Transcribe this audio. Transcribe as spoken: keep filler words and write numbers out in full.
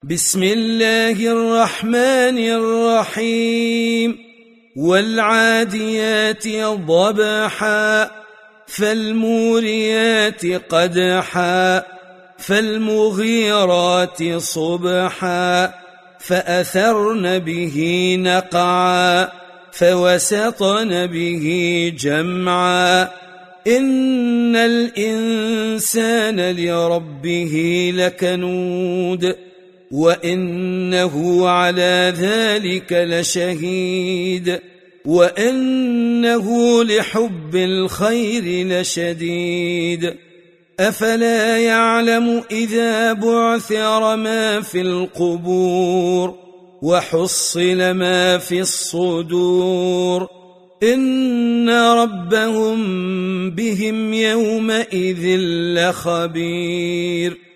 بسم الله الرحمن الرحيم والعاديات ضبحا فالموريات قدحا فالمغيرات صبحا فأثرن به نقعا فوسطن به جمعا إن الإنسان لربه لكنود وإنه على ذلك لشهيد وإنه لحب الخير لشديد أفلا يعلم إذا بعثر ما في القبور وحصل ما في الصدور إن ربهم بهم يومئذ لخبير.